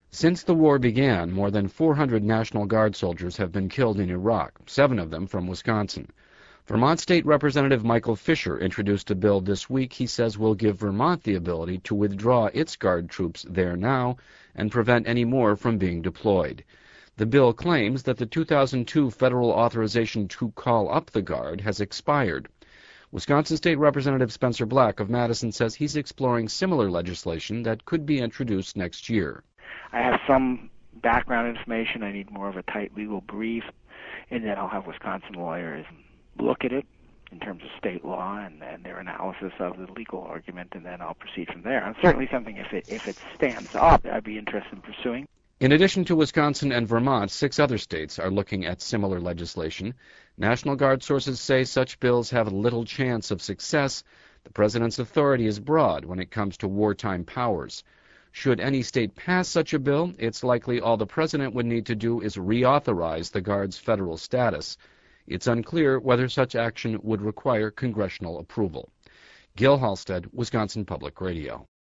Since the war began, more than 400 National Guard soldiers have been killed in Iraq, 7 of them from Wisconsin. Vermont State Representative Michael Fisher introduced a bill this week he says will give Vermont the ability to withdraw its Guard troops there now and prevent any more from being deployed. The bill claims that the 2002 federal authorization to call up the Guard has expired. Wisconsin State Representative Spencer Black of Madison says he's exploring similar legislation that could be introduced next year. I have some background information. I need more of a tight legal brief, and then I'll have Wisconsin lawyers look at it in terms of state law and their analysis of the legal argument, and then I'll proceed from there. And certainly something, if it stands up, I'd be interested in pursuing. In addition to Wisconsin and Vermont, 6 other states are looking at similar legislation. National Guard sources say such bills have little chance of success. The president's authority is broad when it comes to wartime powers. Should any state pass such a bill, it's likely all the president would need to do is reauthorize the Guard's federal status. It's unclear whether such action would require congressional approval. Gil Halstead, Wisconsin Public Radio.